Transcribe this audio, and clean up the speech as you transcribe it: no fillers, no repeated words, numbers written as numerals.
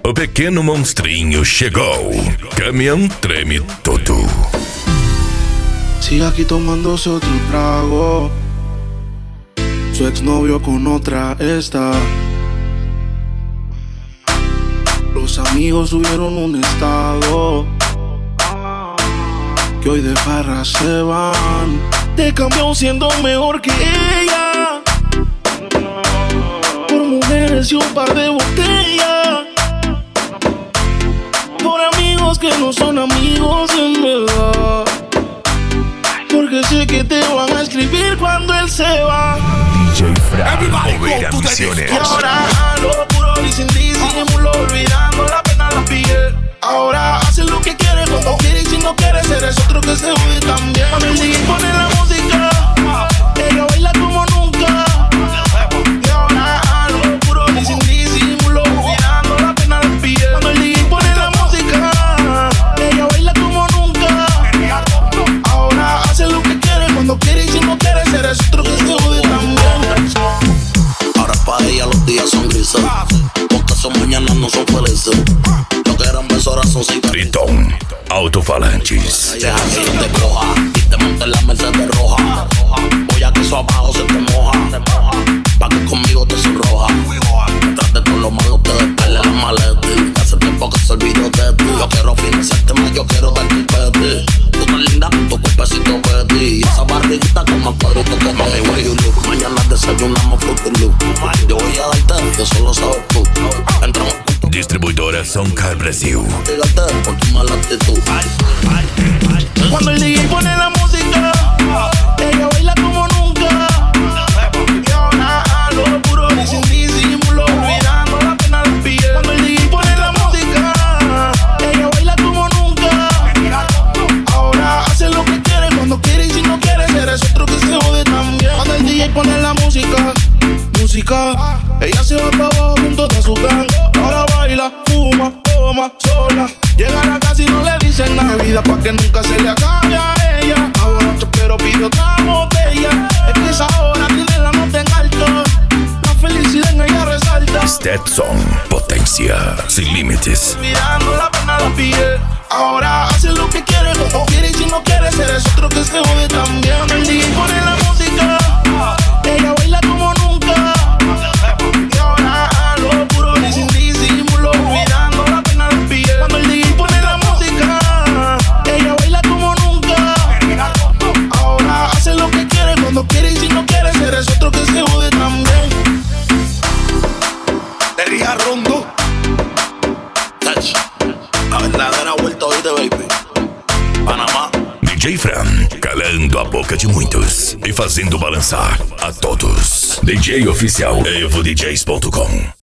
O pequeno monstrinho chegou. Caminhão treme todo. Sigue aquí tomándose otro trago. Su exnovio con otra está. Los amigos subieron un estado que hoy de farra se van. Te cambió siendo mejor que ella, por mujeres y un par de botellas, por amigos que no son amigos en verdad, porque sé que te van a escribir cuando él se va. DJ Fran, mover ambiciones. Y ahora lo puro y sin disimulo, olvidando la pena la piel. Ahora hace lo que quiere, cuando quiere y si no quiere, eres otro que se jode también. Cuando el DJ pone la música, ella baila como nunca. Y ahora lo puro y sin disimulo, olvidando la pena la piel. Cuando el DJ pone la música, ella baila como nunca. Ahora hace lo que quiere, cuando quiere y si no quiere, eres otro que se jode también. Ahora para ella los días son grises, porque son mañanas no son felices. Lo que eran besos ahora son cigarrillos. Triton Autofalantes. Deja que yo te coja y te monte en la Mercedes roja. Voy a que eso abajo se te moja, pa' que conmigo te sonroja. Detrás de todo lo malo te despele la maleta. Hace tiempo que se olvidó de ti. Yo quiero financiarte más, yo quiero darte un peti. Tú tan linda con tu cuerpecito Betty y esa barriguita como cuadrito que mami, where you look. Mañana desayunamos Fruity Loop. Yo voy a darte, eso lo sabes tú. Entramos. Distribuidora Soncar Brasil. Dígate por tu mala actitud. Cuando el DJ pone la música, ella baila como nunca. Y ahora lo puro y sin disimulo, olvidando la pena la piel. Cuando el DJ pone la música, ella baila como nunca. Ahora hace lo que quiere, cuando quiere y si no quiere, eres otro que se jode también. Cuando el DJ pone la música, ella se va para abajo junto a su gang. Ahora baila, fuma, toma, sola. Llega a la casa y no le dicen nada. Vida pa' que nunca se le acabe a ella. Ahora pero pide otra botella. Es que esa hora tiene la nota en alto. La felicidad en ella resalta. Stetson, potencia sin límites. Mirando la pena la piel. Ahora hace lo que quiere, como quiere y si no quiere, eres otro que se jode también. El DJ pone la música, ella baila como nunca. Y ahora lo puro y sin disimulo, mirando la pena la piel. Cuando el DJ pone la música, ella baila como nunca. Ahora hace lo que quiere, cuando quiere y si no quiere, eres otro que se jode también. De Ría Rondo, touch. La verdadera vuelta hoy de baby. Panamá. DJ Fran, calando a boca de muitos e fazendo balançar a todos. DJ oficial EvoDJs.com.